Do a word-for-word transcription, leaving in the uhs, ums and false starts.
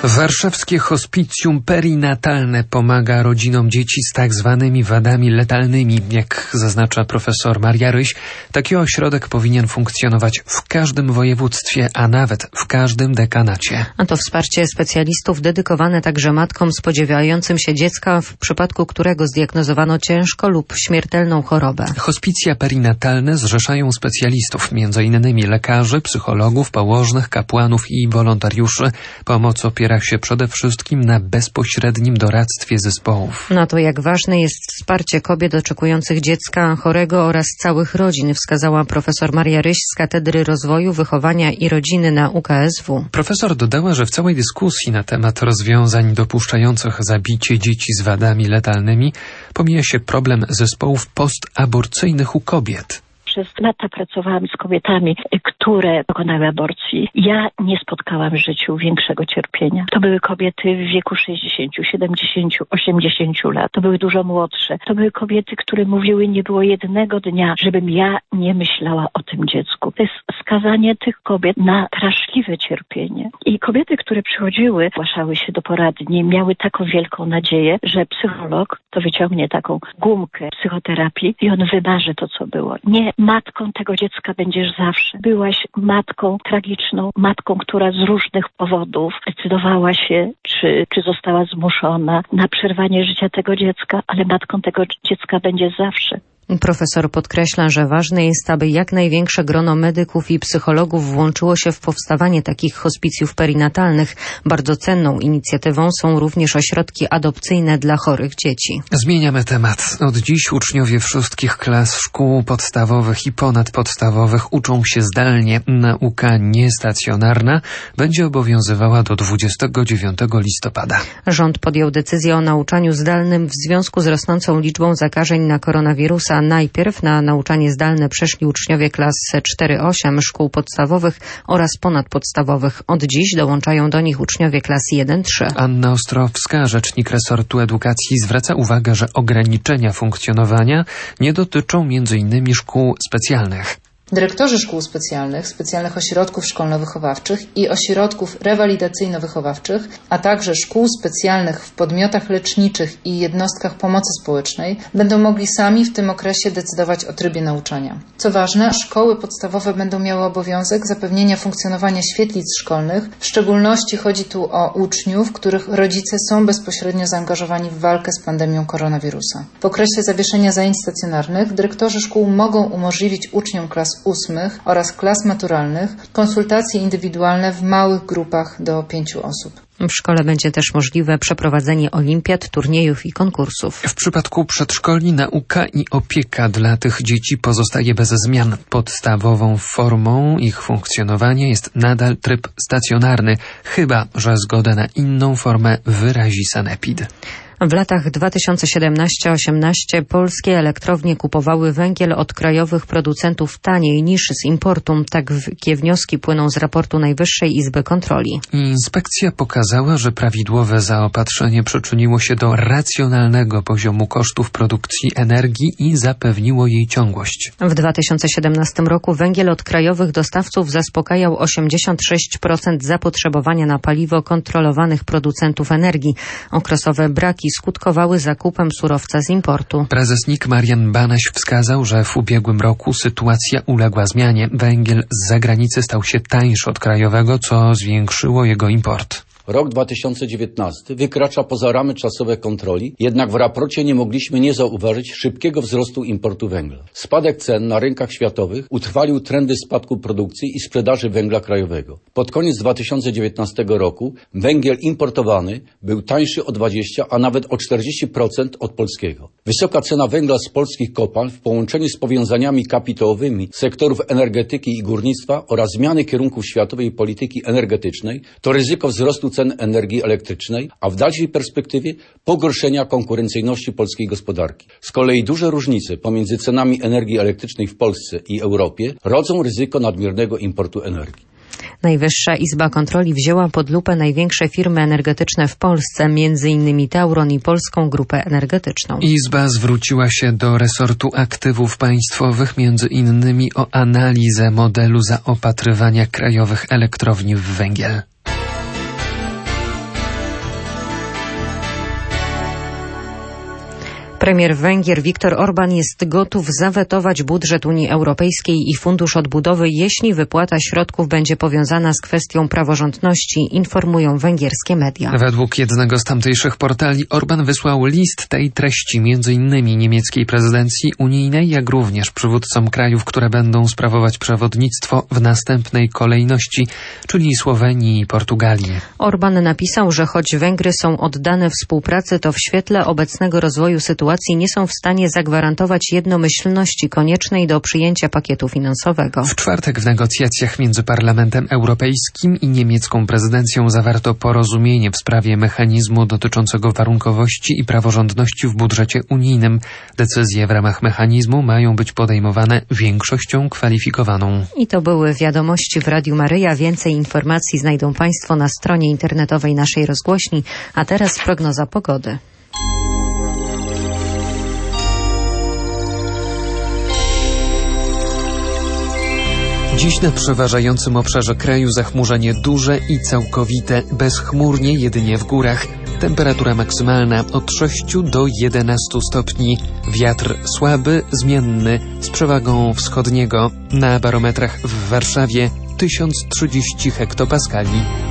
Warszawskie hospicjum perinatalne pomaga rodzinom dzieci z tak zwanymi wadami letalnymi. Jak zaznacza profesor Maria Ryś, taki ośrodek powinien funkcjonować w każdym województwie, a nawet w każdym dekanacie. A to wsparcie specjalistów dedykowane także matkom spodziewającym się dziecka, w przypadku którego zdiagnozowano ciężko lub śmiertelną chorobę. Hospicja perinatalne zrzeszają specjalistów, między innymi lekarzy, psychologów, położnych, kapłanów i wolontariuszy. Pomoc opiera się przede wszystkim na bezpośrednim doradztwie zespołów. Na to, jak ważne jest wsparcie kobiet oczekujących dziecka chorego oraz całych rodzin, wskazała profesor Maria Ryś z Katedry Rozwoju, Wychowania i Rodziny na U K S W. Profesor dodała, że w całej dyskusji na temat rozwiązań dopuszczających zabicie dzieci z wadami letalnymi pomija się problem zespołów postaborcyjnych u kobiet. Przez lata pracowałam z kobietami, które dokonały aborcji. Ja nie spotkałam w życiu większego cierpienia. To były kobiety w wieku sześćdziesięciu, siedemdziesięciu, osiemdziesięciu lat. To były dużo młodsze. To były kobiety, które mówiły, nie było jednego dnia, żebym ja nie myślała o tym dziecku. To jest skazanie tych kobiet na straszliwe cierpienie. I kobiety, które przychodziły, zgłaszały się do poradni, miały taką wielką nadzieję, że psycholog to wyciągnie taką gumkę psychoterapii i on wymarzy to, co było. Nie, matką tego dziecka będziesz zawsze. Byłaś matką tragiczną, matką, która z różnych powodów decydowała się, czy, czy została zmuszona na przerwanie życia tego dziecka, ale matką tego dziecka będziesz zawsze. Profesor podkreśla, że ważne jest, aby jak największe grono medyków i psychologów włączyło się w powstawanie takich hospicjów perinatalnych. Bardzo cenną inicjatywą są również ośrodki adopcyjne dla chorych dzieci. Zmieniamy temat. Od dziś uczniowie wszystkich klas szkół podstawowych i ponadpodstawowych uczą się zdalnie. Nauka niestacjonarna będzie obowiązywała do dwudziestego dziewiątego listopada. Rząd podjął decyzję o nauczaniu zdalnym w związku z rosnącą liczbą zakażeń na koronawirusa. Najpierw na nauczanie zdalne przeszli uczniowie klas cztery osiem szkół podstawowych oraz ponadpodstawowych. Od dziś dołączają do nich uczniowie klas jeden trzy. Anna Ostrowska, rzecznik resortu edukacji, zwraca uwagę, że ograniczenia funkcjonowania nie dotyczą między innymi szkół specjalnych. Dyrektorzy szkół specjalnych, specjalnych ośrodków szkolno-wychowawczych i ośrodków rewalidacyjno-wychowawczych, a także szkół specjalnych w podmiotach leczniczych i jednostkach pomocy społecznej będą mogli sami w tym okresie decydować o trybie nauczania. Co ważne, szkoły podstawowe będą miały obowiązek zapewnienia funkcjonowania świetlic szkolnych. W szczególności chodzi tu o uczniów, których rodzice są bezpośrednio zaangażowani w walkę z pandemią koronawirusa. W okresie zawieszenia zajęć stacjonarnych dyrektorzy szkół mogą umożliwić uczniom klas ósmych oraz klas maturalnych konsultacje indywidualne w małych grupach do pięciu osób. W szkole będzie też możliwe przeprowadzenie olimpiad, turniejów i konkursów. W przypadku przedszkoli nauka i opieka dla tych dzieci pozostaje bez zmian. Podstawową formą ich funkcjonowania jest nadal tryb stacjonarny, chyba że zgodę na inną formę wyrazi sanepid. W latach dwa tysiące siedemnasty do osiemnastego polskie elektrownie kupowały węgiel od krajowych producentów taniej niż z importu. Takie wnioski płyną z raportu Najwyższej Izby Kontroli. Inspekcja pokazała, że prawidłowe zaopatrzenie przyczyniło się do racjonalnego poziomu kosztów produkcji energii i zapewniło jej ciągłość. W dwa tysiące siedemnastym roku węgiel od krajowych dostawców zaspokajał osiemdziesiąt sześć procent zapotrzebowania na paliwo kontrolowanych producentów energii. Okresowe braki skutkowały zakupem surowca z importu. Prezes N I K Marian Banaś wskazał, że w ubiegłym roku sytuacja uległa zmianie. Węgiel z zagranicy stał się tańszy od krajowego, co zwiększyło jego import. Rok dwa tysiące dziewiętnasty wykracza poza ramy czasowe kontroli, jednak w raporcie nie mogliśmy nie zauważyć szybkiego wzrostu importu węgla. Spadek cen na rynkach światowych utrwalił trendy spadku produkcji i sprzedaży węgla krajowego. Pod koniec dwa tysiące dziewiętnastego roku węgiel importowany był tańszy o dwadzieścia, a nawet o czterdzieści procent od polskiego. Wysoka cena węgla z polskich kopalń w połączeniu z powiązaniami kapitałowymi sektorów energetyki i górnictwa oraz zmiany kierunków światowej polityki energetycznej to ryzyko wzrostu cen energii elektrycznej, a w dalszej perspektywie pogorszenia konkurencyjności polskiej gospodarki. Z kolei duże różnice pomiędzy cenami energii elektrycznej w Polsce i Europie rodzą ryzyko nadmiernego importu energii. Najwyższa Izba Kontroli wzięła pod lupę największe firmy energetyczne w Polsce, między innymi Tauron i Polską Grupę Energetyczną. Izba zwróciła się do resortu aktywów państwowych, między innymi o analizę modelu zaopatrywania krajowych elektrowni w węgiel. Premier Węgier Viktor Orban jest gotów zawetować budżet Unii Europejskiej i Fundusz Odbudowy, jeśli wypłata środków będzie powiązana z kwestią praworządności, informują węgierskie media. Według jednego z tamtejszych portali Orban wysłał list tej treści między innymi niemieckiej prezydencji unijnej, jak również przywódcom krajów, które będą sprawować przewodnictwo w następnej kolejności, czyli Słowenii i Portugalii. Orban napisał, że choć Węgry są oddane współpracy, to w świetle obecnego rozwoju sytuacji nie są w stanie zagwarantować jednomyślności koniecznej do przyjęcia pakietu finansowego. W czwartek w negocjacjach między Parlamentem Europejskim i niemiecką prezydencją zawarto porozumienie w sprawie mechanizmu dotyczącego warunkowości i praworządności w budżecie unijnym. Decyzje w ramach mechanizmu mają być podejmowane większością kwalifikowaną. I to były wiadomości w Radiu Maryja. Więcej informacji znajdą Państwo na stronie internetowej naszej rozgłośni. A teraz prognoza pogody. Dziś na przeważającym obszarze kraju zachmurzenie duże i całkowite, bezchmurnie jedynie w górach. Temperatura maksymalna od sześciu do jedenastu stopni. Wiatr słaby, zmienny, z przewagą wschodniego. Na barometrach w Warszawie tysiąc trzydzieści hektopaskali.